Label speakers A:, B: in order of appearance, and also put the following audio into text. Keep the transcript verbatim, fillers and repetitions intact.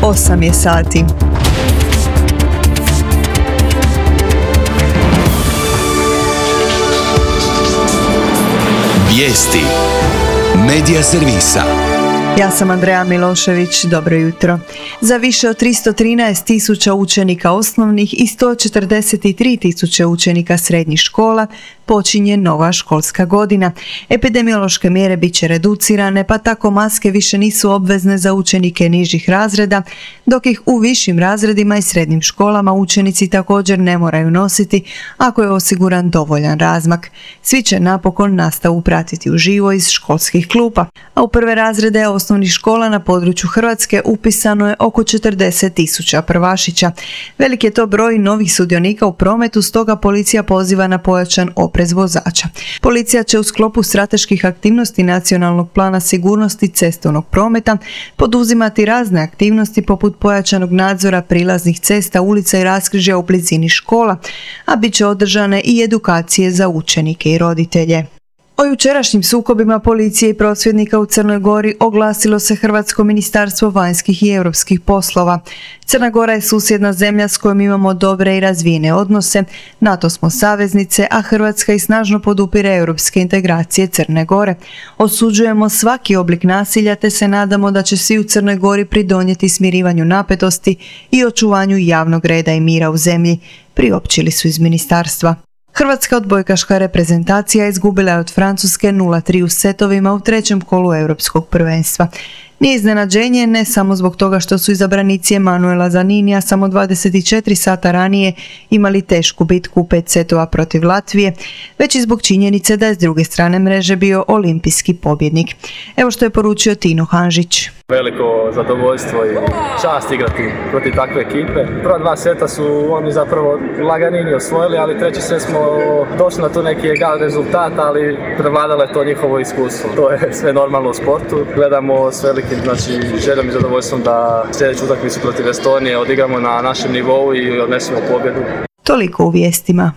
A: osam je sati.
B: Vijesti Medija servisa.
A: Ja sam Andreja Milošević, dobro jutro. Za više od tristo trinaest tisuća učenika osnovnih i sto četrdeset tri tisuće učenika srednjih škola počinje nova školska godina. Epidemiološke mjere bit će reducirane, pa tako maske više nisu obvezne za učenike nižih razreda, dok ih u višim razredima i srednjim školama učenici također ne moraju nositi ako je osiguran dovoljan razmak. Svi će napokon nastavu pratiti uživo iz školskih klupa, a u prve razrede osnovnih škola na području Hrvatske upisano je oko četrdeset tisuća prvašića. Velik je to broj novih sudionika u prometu, stoga policija poziva na pojačan oprez vozača. Policija će u sklopu strateških aktivnosti Nacionalnog plana sigurnosti cestovnog prometa poduzimati razne aktivnosti poput pojačanog nadzora prilaznih cesta, ulica i raskrižja u blizini škola, a bit će održane i edukacije za učenike i roditelje. O jučerašnjim sukobima policije i prosvjednika u Crnoj Gori oglasilo se Hrvatsko ministarstvo vanjskih i europskih poslova. Crna Gora je susjedna zemlja s kojom imamo dobre i razvijene odnose, NATO smo saveznice, a Hrvatska i snažno podupire europske integracije Crne Gore. Osuđujemo svaki oblik nasilja te se nadamo da će svi u Crnoj Gori pridonijeti smirivanju napetosti i očuvanju javnog reda i mira u zemlji, priopćili su iz ministarstva. Hrvatska odbojkaška reprezentacija izgubila je od Francuske nula tri u setovima u trećem kolu europskog prvenstva. Nije iznenađenje ne samo zbog toga što su izabranici Emanuela Zaninija samo dvadeset četiri sata ranije imali tešku bitku u pet setova protiv Latvije, već i zbog činjenice da je s druge strane mreže bio olimpijski pobjednik. Evo što je poručio Tino Hanžić.
C: Veliko zadovoljstvo i čast igrati protiv takve ekipe. Prva dva seta su oni zapravo laganini osvojili, ali treći set smo došli na tu neki egal rezultat, ali prevladalo je to njihovo iskustvo. To je sve normalno u sportu. Gledamo s velikim znači, željom i zadovoljstvom da sljedeću utakmicu protiv Estonije odigramo na našem nivou i odnesemo pobjedu.
A: Toliko u vijestima.